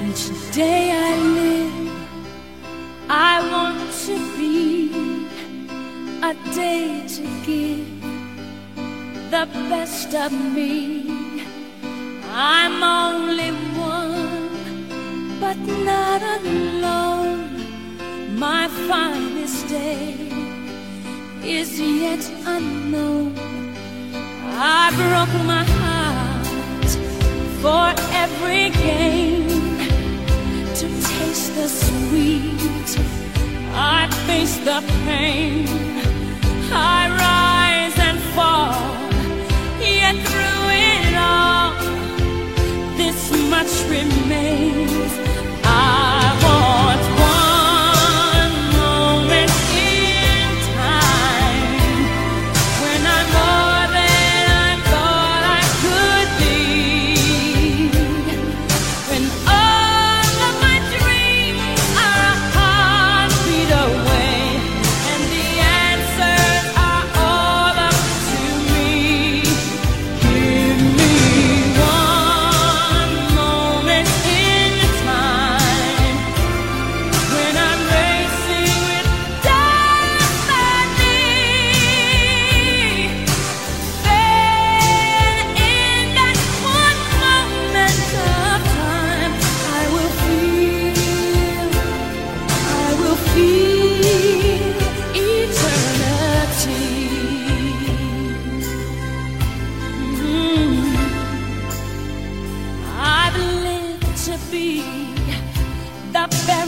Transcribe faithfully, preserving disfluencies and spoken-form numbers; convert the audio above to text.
Each day I live, I want to be a day to give the best of me. I'm only one, but not alone. My finest day is yet unknown. I broke my heart for every gain, to taste the sweet, I face the pain. I rise and fall, yet through it all, this much remains. I want one moment in time when I'm more than I thought I could be, when all of my dreams are a heartbeat away, and the answers are all up to me. Give me one moment in time when I'm racing with destiny. Then in that one moment of time, I will feel, I will feel eternity. Mhm. I've lived to be the very